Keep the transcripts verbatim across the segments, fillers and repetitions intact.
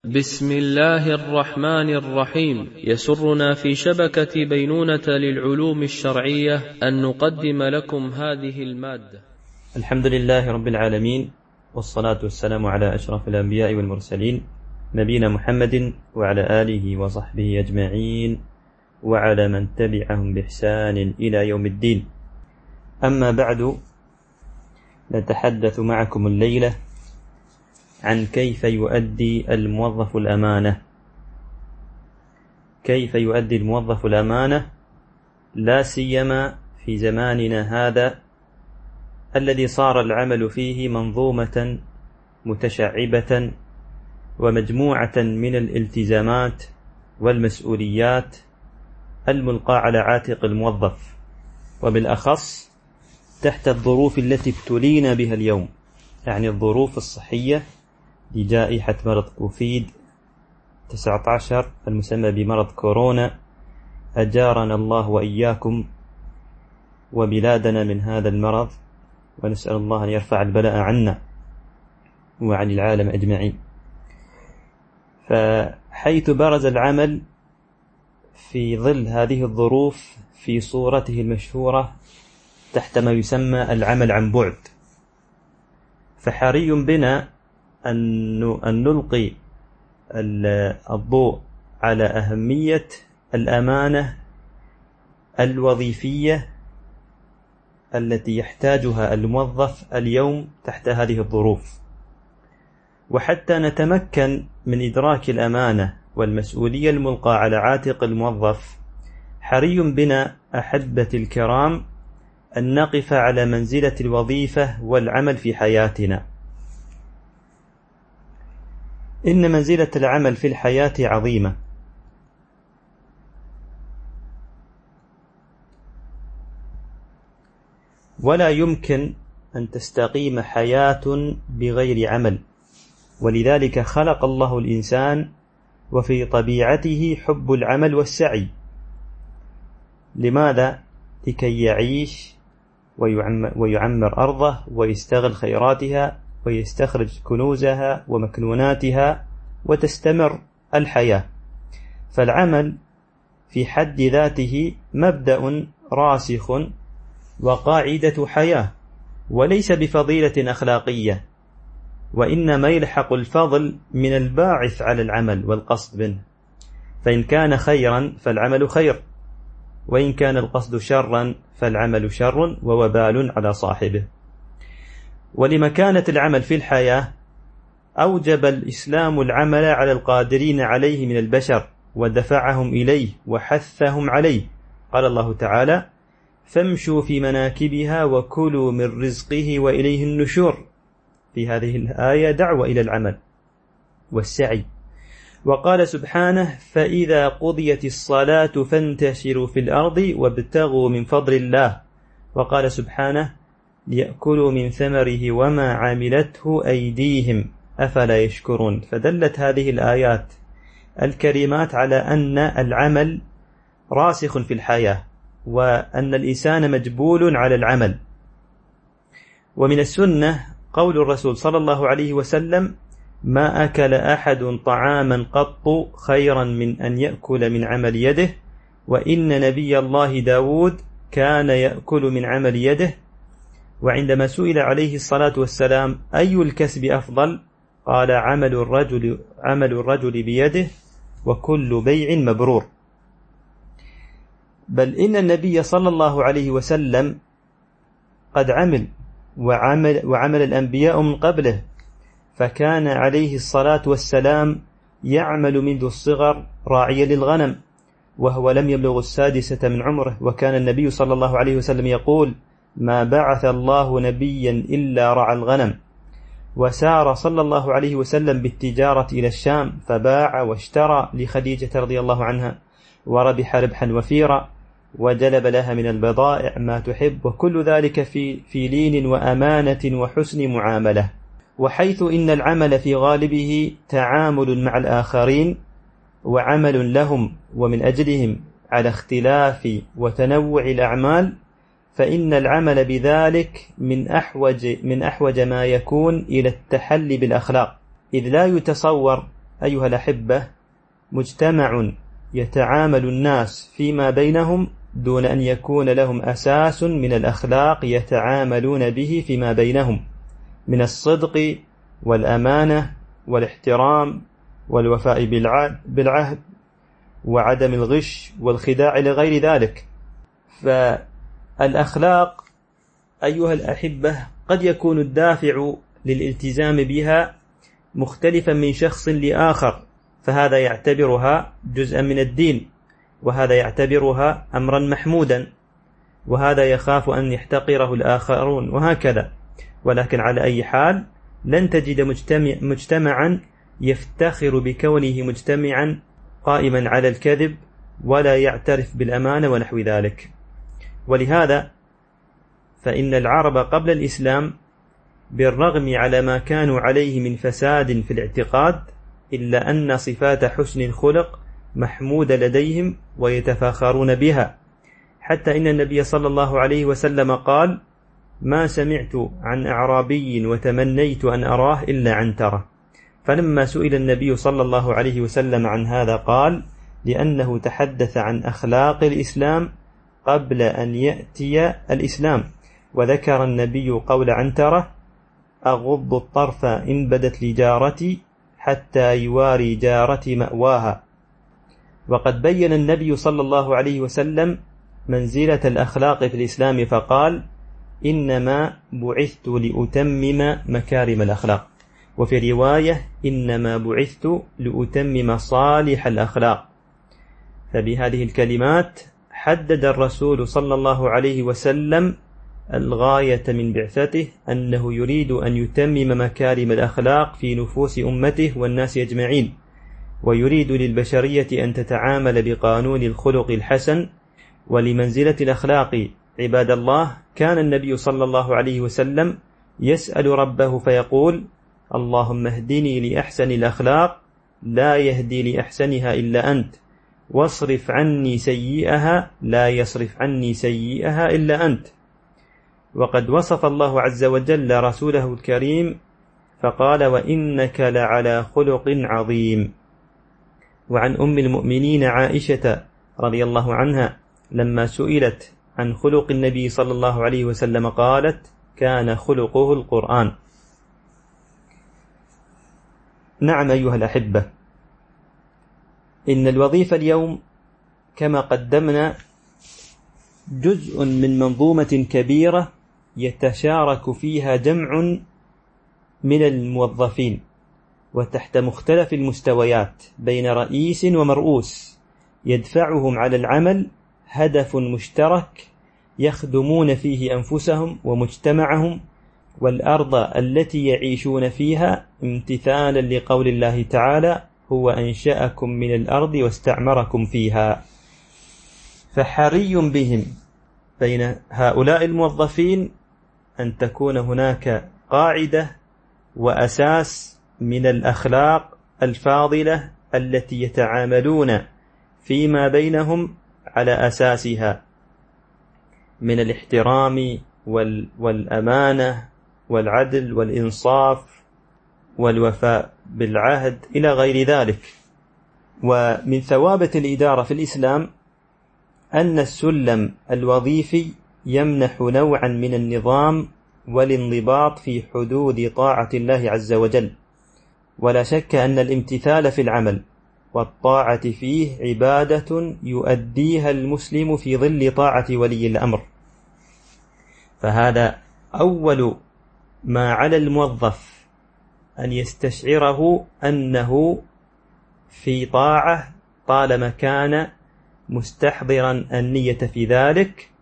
بسم الله الرحمن الرحيم. يسرنا في شبكة بينونة للعلوم الشرعية أن نقدم لكم هذه المادة. الحمد لله رب العالمين، والصلاة والسلام على أشرف الأنبياء والمرسلين، نبينا محمد وعلى آله وصحبه أجمعين وعلى من تبعهم بإحسان إلى يوم الدين. أما بعد، نتحدث معكم الليلة عن كيف يؤدي الموظف الأمانة. كيف يؤدي الموظف الأمانة، لا سيما في زماننا هذا الذي صار العمل فيه منظومة متشعبة ومجموعة من الالتزامات والمسؤوليات الملقاة على عاتق الموظف، وبالأخص تحت الظروف التي ابتلينا بها اليوم، يعني الظروف الصحية لجائحة مرض كوفيد تسعة عشر المسمى بمرض كورونا. أجارنا الله وإياكم وبلادنا من هذا المرض، ونسأل الله أن يرفع البلاء عنا وعن العالم أجمعين. فحيث برز العمل في ظل هذه الظروف في صورته المشهورة تحت ما يسمى العمل عن بعد، فحري بنا أن نلقي الضوء على أهمية الأمانة الوظيفية التي يحتاجها الموظف اليوم تحت هذه الظروف. وحتى نتمكن من إدراك الأمانة والمسؤولية الملقاة على عاتق الموظف، حري بنا أحبتي الكرام أن نقف على منزلة الوظيفة والعمل في حياتنا. إن منزلة العمل في الحياة عظيمة، ولا يمكن أن تستقيم حياة بغير عمل، ولذلك خلق الله الإنسان وفي طبيعته حب العمل والسعي. لماذا؟ لكي يعيش ويعمر أرضه ويستغل خيراتها ويستخرج كنوزها ومكنوناتها وتستمر الحياة. فالعمل في حد ذاته مبدأ راسخ وقاعدة حياة، وليس بفضيلة أخلاقية، وإنما يلحق الفضل من الباعث على العمل والقصد منه. فإن كان خيرا فالعمل خير، وإن كان القصد شرا فالعمل شر ووبال على صاحبه. ولمكانة العمل في الحياة أوجب الإسلام العمل على القادرين عليه من البشر، ودفعهم إليه وحثهم عليه. قال الله تعالى: فامشوا في مناكبها وكلوا من رزقه وإليه النشور. في هذه الآية دعوة إلى العمل والسعي. وقال سبحانه: فإذا قضيت الصلاة فانتشروا في الأرض وابتغوا من فضل الله. وقال سبحانه: ليأكلوا من ثمره وما عملته أيديهم أفلا يشكرون. فدلت هذه الآيات الكريمات على أن العمل راسخ في الحياة، وأن الإنسان مجبول على العمل. ومن السنة قول الرسول صلى الله عليه وسلم: ما أكل أحد طعاما قط خيرا من أن يأكل من عمل يده، وإن نبي الله داود كان يأكل من عمل يده. وعندما سئل عليه الصلاة والسلام أي الكسب أفضل، قال: عمل الرجل, عمل الرجل بيده، وكل بيع مبرور. بل إن النبي صلى الله عليه وسلم قد عمل وعمل, وعمل الأنبياء من قبله، فكان عليه الصلاة والسلام يعمل منذ الصغر راعيا للغنم وهو لم يبلغ السادسة من عمره. وكان النبي صلى الله عليه وسلم يقول: ما بعث الله نبيا إلا رعى الغنم. وسار صلى الله عليه وسلم بالتجارة إلى الشام، فباع واشترى لخديجة رضي الله عنها، وربح ربحا وفيرا، وجلب لها من البضائع ما تحب، وكل ذلك في, في لين وأمانة وحسن معاملة. وحيث إن العمل في غالبه تعامل مع الآخرين وعمل لهم ومن أجلهم على اختلاف وتنوع الأعمال، فإن العمل بذلك من أحوج, من أحوج ما يكون إلى التحلي بالأخلاق، إذ لا يتصور أيها الأحبة مجتمع يتعامل الناس فيما بينهم دون أن يكون لهم أساس من الأخلاق يتعاملون به فيما بينهم من الصدق والأمانة والاحترام والوفاء بالعهد وعدم الغش والخداع لغير ذلك. فالأخلاق أيها الأحبة قد يكون الدافع للالتزام بها مختلفا من شخص لآخر، فهذا يعتبرها جزءا من الدين، وهذا يعتبرها أمرا محمودا، وهذا يخاف أن يحتقره الآخرون، وهكذا. ولكن على أي حال لن تجد مجتمع مجتمعا يفتخر بكونه مجتمعا قائما على الكذب ولا يعترف بالأمانة ونحو ذلك. ولهذا فإن العرب قبل الإسلام بالرغم على ما كانوا عليه من فساد في الاعتقاد إلا أن صفات حسن الخلق محمودة لديهم ويتفاخرون بها، حتى إن النبي صلى الله عليه وسلم قال: ما سمعت عن أعرابي وتمنيت أن أراه إلا عنترة. فلما سئل النبي صلى الله عليه وسلم عن هذا قال: لأنه تحدث عن أخلاق الإسلام قبل أن يأتي الإسلام. وذكر النبي قول عنترة: أغض الطرف إن بدت لجارتي حتى يواري جارتي مأواها. وقد بين النبي صلى الله عليه وسلم منزلة الأخلاق في الإسلام فقال: إنما بعثت لأتمم مكارم الأخلاق، وفي رواية: إنما بعثت لأتمم صالح الأخلاق. فبهذه الكلمات حدد الرسول صلى الله عليه وسلم الغاية من بعثته، أنه يريد أن يتمم مكارم الأخلاق في نفوس أمته والناس أجمعين، ويريد للبشرية أن تتعامل بقانون الخلق الحسن. ولمنزلة الأخلاق عباد الله كان النبي صلى الله عليه وسلم يسأل ربه فيقول: اللهم اهدني لأحسن الأخلاق لا يهدي لأحسنها إلا أنت، واصرف عني سيئها لا يصرف عني سيئها إلا أنت. وقد وصف الله عز وجل رسوله الكريم فقال: وإنك لعلى خلق عظيم. وعن أم المؤمنين عائشة رضي الله عنها لما سئلت عن خلق النبي صلى الله عليه وسلم قالت: كان خلقه القرآن. نعم أيها الأحبة، إن الوظيفة اليوم كما قدمنا جزء من منظومة كبيرة يتشارك فيها جمع من الموظفين، وتحت مختلف المستويات بين رئيس ومرؤوس يدفعهم على العمل هدف مشترك يخدمون فيه أنفسهم ومجتمعهم والأرض التي يعيشون فيها، امتثالا لقول الله تعالى: هو أنشأكم من الأرض واستعمركم فيها. فحري بهم بين هؤلاء الموظفين أن تكون هناك قاعدة وأساس من الأخلاق الفاضلة التي يتعاملون فيما بينهم على أساسها من الاحترام والأمانة والعدل والإنصاف والوفاء بالعهد إلى غير ذلك. ومن ثوابت الإدارة في الإسلام أن السلم الوظيفي يمنح نوعا من النظام والانضباط في حدود طاعة الله عز وجل، ولا شك أن الامتثال في العمل والطاعة فيه عبادة يؤديها المسلم في ظل طاعة ولي الأمر. فهذا أول ما على الموظف أن يستشعره أنه في طاعة طالما كان مستحضرا النية في ذلك.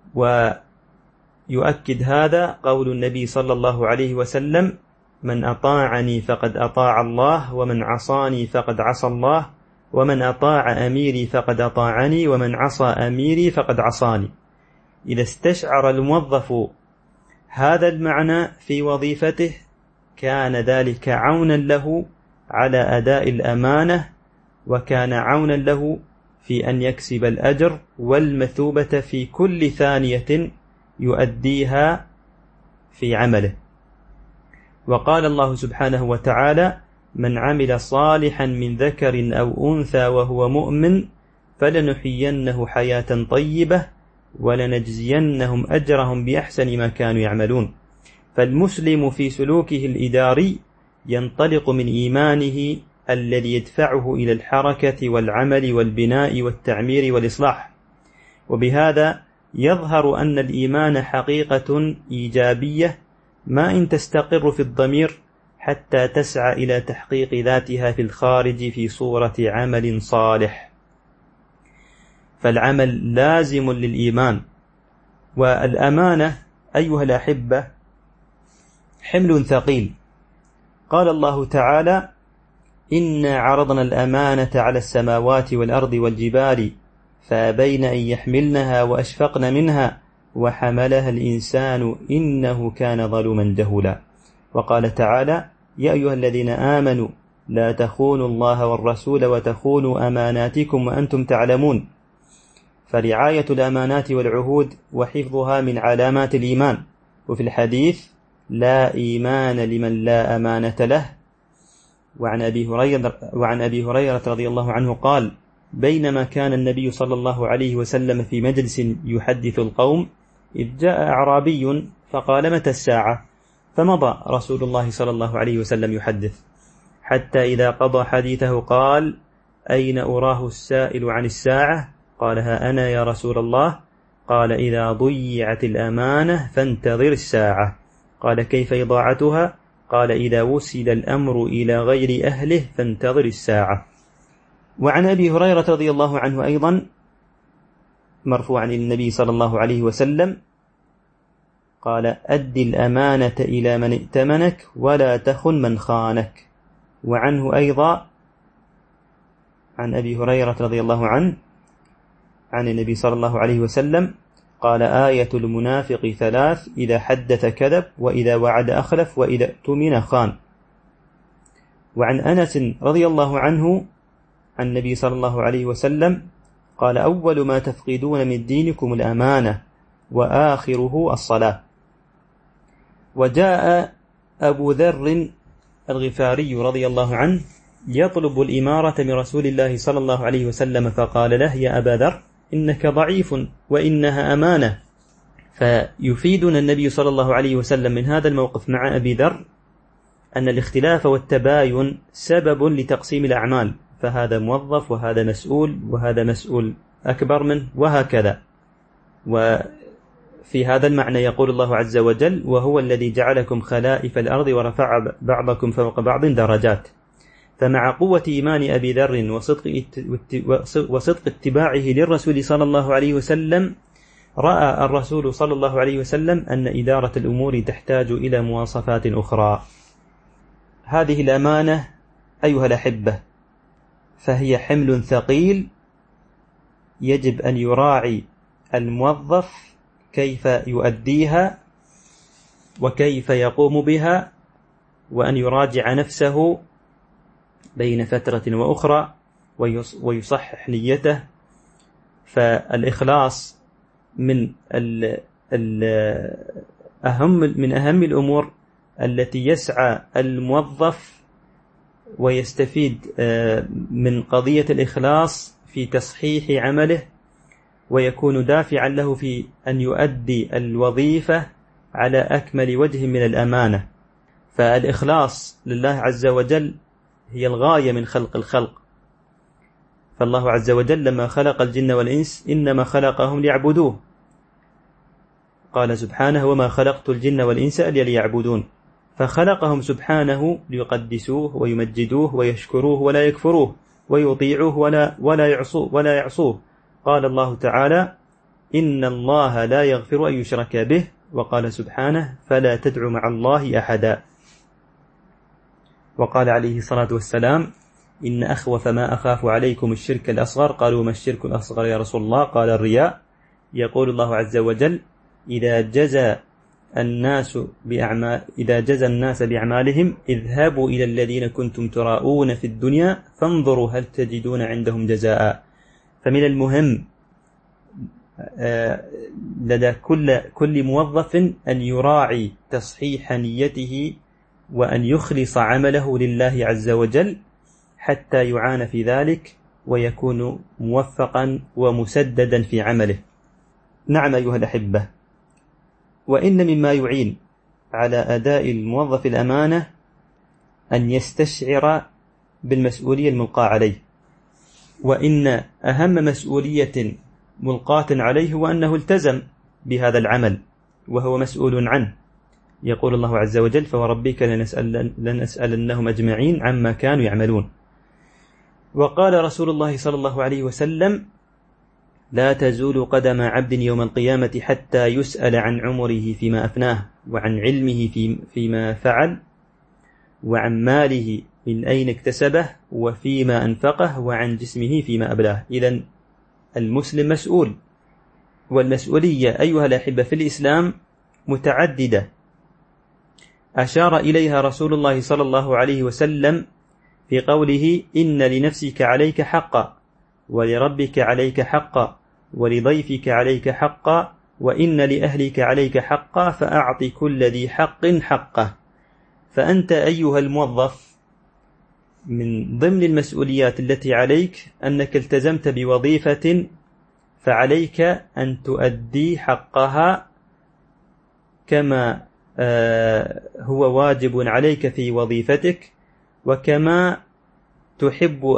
ويؤكد هذا قول النبي صلى الله عليه وسلم: من أطاعني فقد أطاع الله، ومن عصاني فقد عصى الله، ومن أطاع أميري فقد أطاعني، ومن عصى أميري فقد عصاني. إذا استشعر الموظف هذا المعنى في وظيفته كان ذلك عونا له على أداء الأمانة، وكان عونا له في أن يكسب الأجر والمثوبة في كل ثانية يؤديها في عمله. وقال الله سبحانه وتعالى: من عمل صالحا من ذكر أو أنثى وهو مؤمن فلنحيينه حياة طيبة ولنجزينهم أجرهم بأحسن ما كانوا يعملون. فالمسلم في سلوكه الإداري ينطلق من إيمانه الذي يدفعه إلى الحركة والعمل والبناء والتعمير والإصلاح، وبهذا يظهر أن الإيمان حقيقة إيجابية ما إن تستقر في الضمير حتى تسعى إلى تحقيق ذاتها في الخارج في صورة عمل صالح. فالعمل لازم للإيمان. والأمانة أيها الأحبة حمل ثقيل. قال الله تعالى: إنا عرضنا الأمانة على السماوات والأرض والجبال فأبين أن يحملنها وأشفقن منها وحملها الإنسان إنه كان ظلوما جهولا. وقال تعالى: يا أيها الذين آمنوا لا تخونوا الله والرسول وتخونوا أماناتكم وأنتم تعلمون. فرعاية الأمانات والعهود وحفظها من علامات الإيمان. وفي الحديث: لا إيمان لمن لا أمانة له. وعن أبي هريرة, وعن أبي هريرة رضي الله عنه قال: بينما كان النبي صلى الله عليه وسلم في مجلس يحدث القوم إذ جاء أعرابي فقال: متى الساعة؟ فمضى رسول الله صلى الله عليه وسلم يحدث حتى إذا قضى حديثه قال: أين أراه السائل عن الساعة؟ قال: ها أنا يا رسول الله. قال: إذا ضيعت الأمانة فانتظر الساعة. قال: كيف إضاعتها؟ قال: إذا وسل الأمر إلى غير أهله فانتظر الساعة. وعن أبي هريرة رضي الله عنه أيضا مرفوعا للنبي صلى الله عليه وسلم قال: أد الأمانة إلى من ائتمنك ولا تخن من خانك. وعنه أيضا عن أبي هريرة رضي الله عنه عن النبي صلى الله عليه وسلم قال: آية المنافق ثلاث: إذا حدث كذب وإذا وعد أخلف وإذا اؤتمن خان. وعن أنس رضي الله عنه عن النبي صلى الله عليه وسلم قال: أول ما تفقدون من دينكم الأمانة وآخره الصلاة. وجاء أبو ذر الغفاري رضي الله عنه يطلب الإمارة من رسول الله صلى الله عليه وسلم فقال له: يا أبا ذر إنك ضعيف وإنها أمانة. فيفيدنا النبي صلى الله عليه وسلم من هذا الموقف مع أبي ذر أن الاختلاف والتباين سبب لتقسيم الأعمال، فهذا موظف وهذا مسؤول وهذا مسؤول أكبر منه وهكذا. وفي هذا المعنى يقول الله عز وجل: وهو الذي جعلكم خلائف الأرض ورفع بعضكم فوق بعض درجات. فمع قوة إيمان أبي ذر وصدق, وصدق اتباعه للرسول صلى الله عليه وسلم رأى الرسول صلى الله عليه وسلم أن إدارة الأمور تحتاج إلى مواصفات أخرى. هذه الأمانة أيها الأحبة فهي حمل ثقيل يجب أن يراعي الموظف كيف يؤديها وكيف يقوم بها، وأن يراجع نفسه بين فترة وأخرى ويصحح نيته. فالإخلاص من الأهم من أهم الأمور التي يسعى الموظف ويستفيد من قضية الإخلاص في تصحيح عمله، ويكون دافعا له في أن يؤدي الوظيفة على أكمل وجه من الأمانة. فالإخلاص لله عز وجل هي الغاية من خلق الخلق. فالله عز وجل لما خلق الجن والإنس إنما خلقهم ليعبدوه. قال سبحانه: وما خلقت الجن والإنس إلا ليعبدون. فخلقهم سبحانه ليقدسوه ويمجدوه ويشكروه ولا يكفروه ويطيعوه ولا ولا يعصوه ولا يعصوه. قال الله تعالى: إن الله لا يغفر أن يشرك به. وقال سبحانه: فلا تدع مع الله أحدا. وقال عليه الصلاة والسلام: إن أخوف ما أخاف عليكم الشرك الأصغر. قالوا: ما الشرك الأصغر يا رسول الله؟ قال: الرياء. يقول الله عز وجل: إذا جزى الناس بأعمال إذا جزى الناس بأعمالهم اذهبوا إلى الذين كنتم تراءون في الدنيا فانظروا هل تجدون عندهم جزاء. فمن المهم لدى كل كل موظف أن يراعي تصحيح نيته وأن يخلص عمله لله عز وجل حتى يعان في ذلك ويكون موفقا ومسددا في عمله. نعم أيها الأحبة، وإن مما يعين على أداء الموظف الأمانة أن يستشعر بالمسؤولية الملقاة عليه، وإن أهم مسؤولية ملقاة عليه هو أنه التزم بهذا العمل وهو مسؤول عنه. يقول الله عز وجل: فوربك لنسأل لنسألنهم أجمعين عما كانوا يعملون. وقال رسول الله صلى الله عليه وسلم: لا تزول قدم عبد يوم القيامة حتى يسأل عن عمره فيما أفناه، وعن علمه فيما فعل، وعن ماله من أين اكتسبه وفيما أنفقه، وعن جسمه فيما أبلاه. إذن المسلم مسؤول، والمسؤولية أيها الأحبة في الإسلام متعددة أشار إليها رسول الله صلى الله عليه وسلم في قوله: إن لنفسك عليك حقا، ولربك عليك حقا، ولضيفك عليك حقا، وإن لأهلك عليك حقا، فأعط كل ذي حق حقه. فأنت أيها الموظف من ضمن المسؤوليات التي عليك أنك التزمت بوظيفة، فعليك أن تؤدي حقها كما هو واجب عليك في وظيفتك، وكما تحب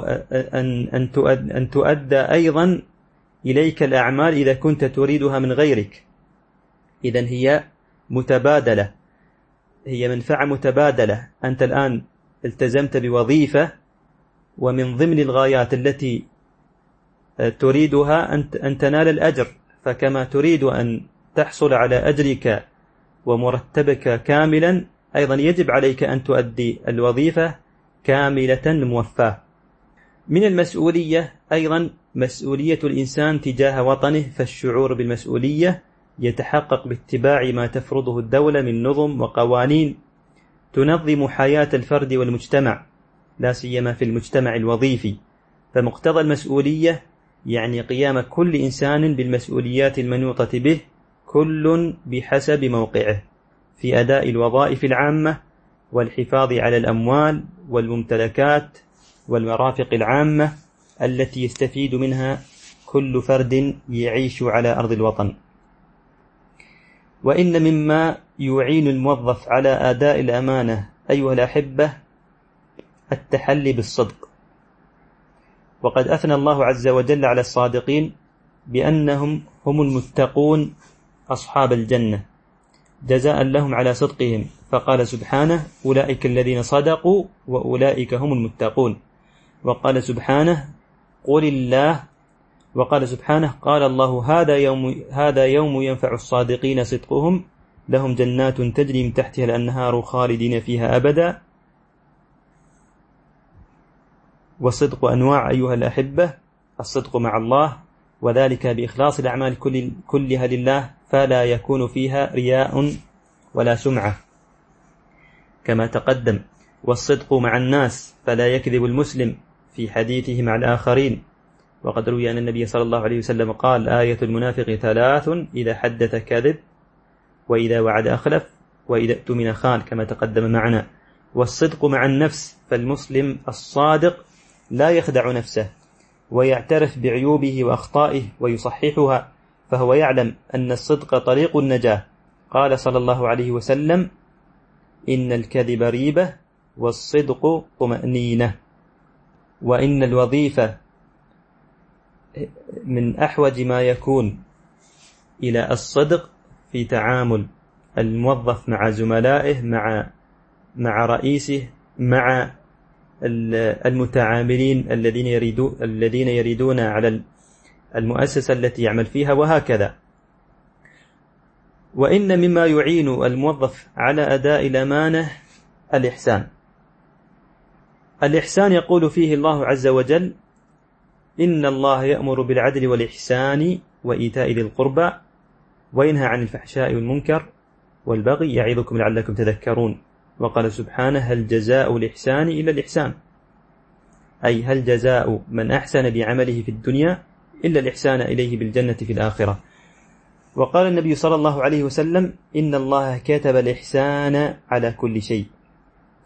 أن تؤدى أيضا إليك الأعمال إذا كنت تريدها من غيرك. إذن هي متبادلة، هي منفعة متبادلة. أنت الآن التزمت بوظيفة، ومن ضمن الغايات التي تريدها أن تنال الأجر، فكما تريد أن تحصل على أجرك ومرتبك كاملا، أيضا يجب عليك أن تؤدي الوظيفة كاملة موفاة. من المسؤولية أيضا مسؤولية الإنسان تجاه وطنه، فالشعور بالمسؤولية يتحقق باتباع ما تفرضه الدولة من نظم وقوانين تنظم حياة الفرد والمجتمع، لا سيما في المجتمع الوظيفي. فمقتضى المسؤولية يعني قيام كل إنسان بالمسؤوليات المنوطة به، كل بحسب موقعه، في أداء الوظائف العامة، والحفاظ على الأموال والممتلكات والمرافق العامة التي يستفيد منها كل فرد يعيش على أرض الوطن. وإن مما يعين الموظف على أداء الأمانة أيها الأحبة التحلي بالصدق. وقد أثنى الله عز وجل على الصادقين بأنهم هم المتقون أصحاب الجنة جزاء لهم على صدقهم، فقال سبحانه: أولئك الذين صدقوا وأولئك هم المتقون. وقال سبحانه: قل الله وقال سبحانه: قال الله: هذا يوم هذا يوم ينفع الصادقين صدقهم، لهم جنات تجري من تحتها الأنهار خالدين فيها أبدا. والصدق أنواع أيها الأحبة: الصدق مع الله، وذلك بإخلاص الأعمال كلها لله، فلا يكون فيها رياء ولا سمعة كما تقدم. والصدق مع الناس، فلا يكذب المسلم في حديثه مع الآخرين. وقد روي أن النبي صلى الله عليه وسلم قال: آية المنافق ثلاث: إذا حدث كذب، وإذا وعد أخلف، وإذا اؤتمن خان، كما تقدم معنا. والصدق مع النفس، فالمسلم الصادق لا يخدع نفسه، ويعترف بعيوبه وأخطائه ويصححها، فهو يعلم أن الصدق طريق النجاة. قال صلى الله عليه وسلم: إن الكذب ريبة، والصدق طمأنينة. وإن الوظيفة من أحوج ما يكون إلى الصدق في تعامل الموظف مع زملائه، مع مع رئيسه، مع المتعاملين الذين يريدون الذين يريدون على المؤسسة التي يعمل فيها، وهكذا. وإن مما يعين الموظف على أداء الأمانة الإحسان. الإحسان يقول فيه الله عز وجل: إن الله يأمر بالعدل والإحسان وإيتاء ذي القربى وينهى عن الفحشاء والمنكر والبغي يعظكم لعلكم تذكرون. وقال سبحانه: هل جزاء الإحسان إلا الإحسان، أي هل جزاء من أحسن بعمله في الدنيا إلا الإحسان إليه بالجنة في الآخرة. وقال النبي صلى الله عليه وسلم: إن الله كتب الإحسان على كل شيء.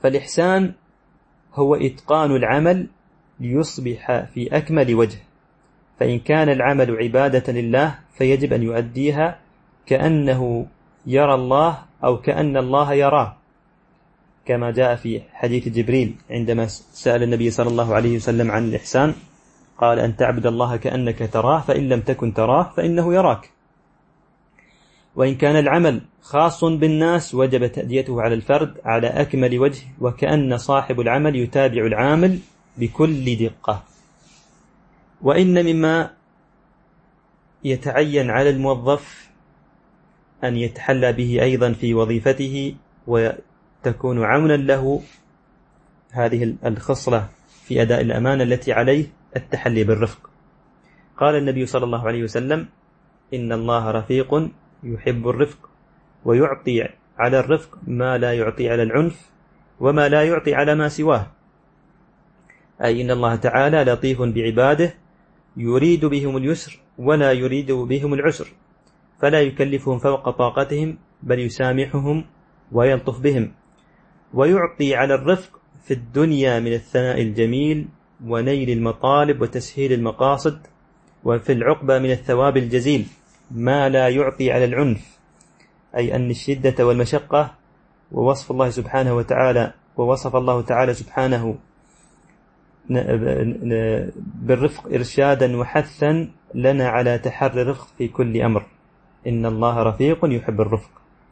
فالإحسان هو إتقان العمل ليصبح في أكمل وجه، فإن كان العمل عبادة لله فيجب أن يؤديها كأنه يرى الله أو كأن الله يراه، كما جاء في حديث جبريل عندما سأل النبي صلى الله عليه وسلم عن الإحسان قال: أن تعبد الله كأنك تراه فإن لم تكن تراه فإنه يراك. وإن كان العمل خاص بالناس وجب تأديته على الفرد على أكمل وجه، وكأن صاحب العمل يتابع العامل بكل دقة. وإن مما يتعين على الموظف أن يتحلى به أيضا في وظيفته وتكون عونا له هذه الخصلة في أداء الأمانة التي عليه التحلي بالرفق. قال النبي صلى الله عليه وسلم: إن الله رفيق يحب الرفق، ويعطي على الرفق ما لا يعطي على العنف وما لا يعطي على ما سواه، أي إن الله تعالى لطيف بعباده يريد بهم اليسر ولا يريد بهم العسر، فلا يكلفهم فوق طاقتهم بل يسامحهم ويلطف بهم، ويعطي على الرفق في الدنيا من الثناء الجميل ونيل المطالب وتسهيل المقاصد، وفي العقبة من الثواب الجزيل ما لا يعطي على العنف، أي أن الشدة والمشقة. ووصف الله سبحانه وتعالى ووصف الله تعالى سبحانه بالرفق إرشادا وحثا لنا على تحري الرفق في كل أمر. إن الله رفيق يحب الرفق.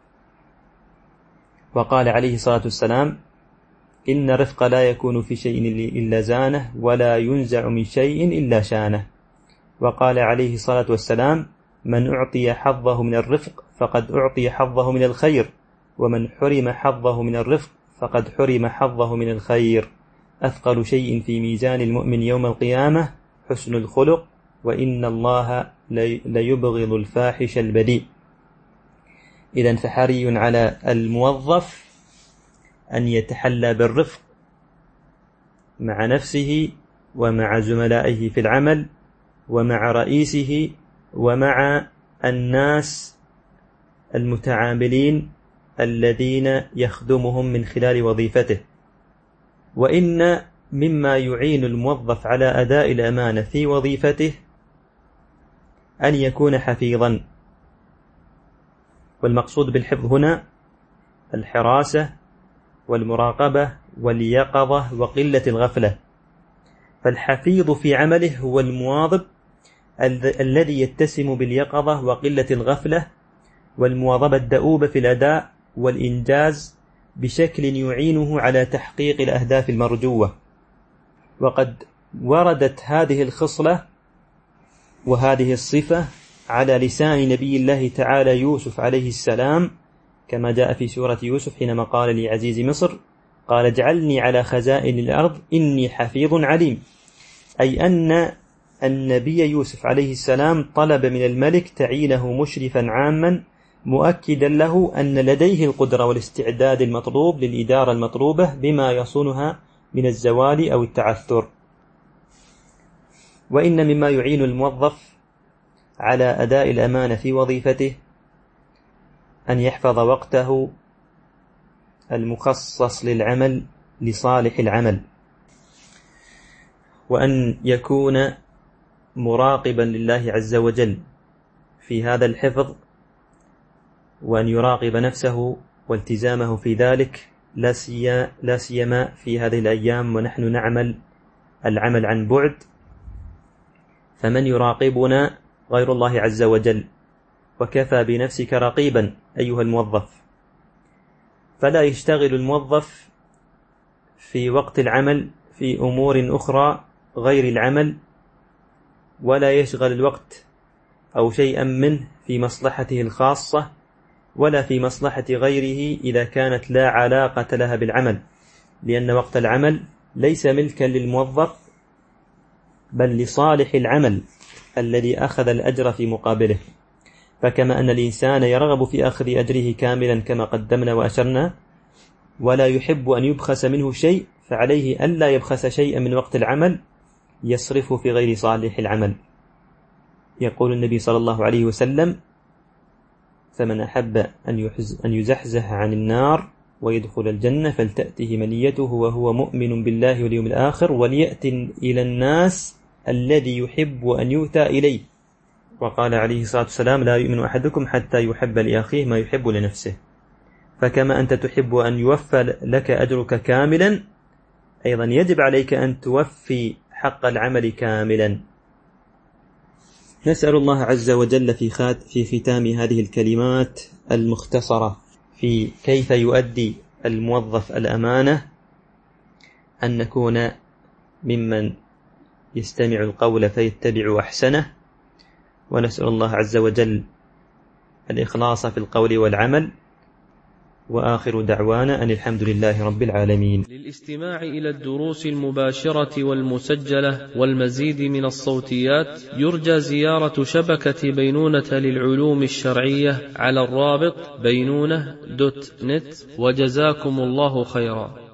وقال عليه الصلاة والسلام: إن الرفق لا يكون في شيء إلا زانه، ولا ينزع من شيء إلا شانه. وقال عليه الصلاة والسلام: من أعطي حظه من الرفق فقد أعطي حظه من الخير، ومن حرم حظه من الرفق فقد حرم حظه من الخير. أثقل شيء في ميزان المؤمن يوم القيامة حسن الخلق، وإن الله ليبغض الفاحش البذيء. إذن فحري على الموظف أن يتحلى بالرفق مع نفسه ومع زملائه في العمل ومع رئيسه ومع الناس المتعاملين الذين يخدمهم من خلال وظيفته. وإن مما يعين الموظف على أداء الأمانة في وظيفته أن يكون حفيظا، والمقصود بالحفظ هنا الحراسة والمراقبة واليقظة وقلة الغفلة. فالحفيظ في عمله هو المواظب الذي يتسم باليقظة وقلة الغفلة والمواظبة الدؤوبة في الأداء والإنجاز بشكل يعينه على تحقيق الأهداف المرجوة. وقد وردت هذه الخصلة وهذه الصفة على لسان نبي الله تعالى يوسف عليه السلام، كما جاء في سورة يوسف حينما قال لعزيز مصر: قال اجعلني على خزائن الأرض إني حفيظ عليم، أي أن النبي يوسف عليه السلام طلب من الملك تعيينه مشرفا عاما مؤكدا له أن لديه القدرة والاستعداد المطلوب للإدارة المطلوبة بما يصونها من الزوال أو التعثر. وإن مما يعين الموظف على أداء الأمانة في وظيفته أن يحفظ وقته المخصص للعمل لصالح العمل، وأن يكون مراقبا لله عز وجل في هذا الحفظ، وأن يراقب نفسه والتزامه في ذلك، لا سيما في هذه الأيام ونحن نعمل العمل عن بعد، فمن يراقبنا غير الله عز وجل، وكفى بنفسك رقيبا أيها الموظف. فلا يشتغل الموظف في وقت العمل في أمور أخرى غير العمل، ولا يشغل الوقت أو شيئا منه في مصلحته الخاصة ولا في مصلحة غيره إذا كانت لا علاقة لها بالعمل، لأن وقت العمل ليس ملكا للموظف بل لصالح العمل الذي أخذ الأجر في مقابله. فكما أن الإنسان يرغب في أخذ أجره كاملا كما قدمنا وأشرنا ولا يحب أن يبخس منه شيء، فعليه ألا يبخس شيئا من وقت العمل يصرفه في غير صالح العمل. يقول النبي صلى الله عليه وسلم: فمن أحب أن يزحزح عن النار ويدخل الجنة فلتأته منيته وهو مؤمن بالله واليوم الآخر وليأت إلى الناس الذي يحب أن يؤتى إليه. وقال عليه الصلاة والسلام لا يؤمن أحدكم حتى يحب لأخيه ما يحب لنفسه. فكما أنت تحب أن يوفى لك أجرك كاملا، أيضا يجب عليك أن توفي حق العمل كاملا. نسأل الله عز وجل في في ختام هذه الكلمات المختصرة في كيف يؤدي الموظف الأمانة أن نكون ممن يستمع القول فيتبع أحسنه، ونسأل الله عز وجل الإخلاص في القول والعمل، وآخر دعوانا أن الحمد لله رب العالمين. للاستماع إلى الدروس المباشرة والمسجلة والمزيد من الصوتيات يرجى زيارة شبكة بينونة للعلوم الشرعية على الرابط بينونة دوت نت، وجزاكم الله خيرا.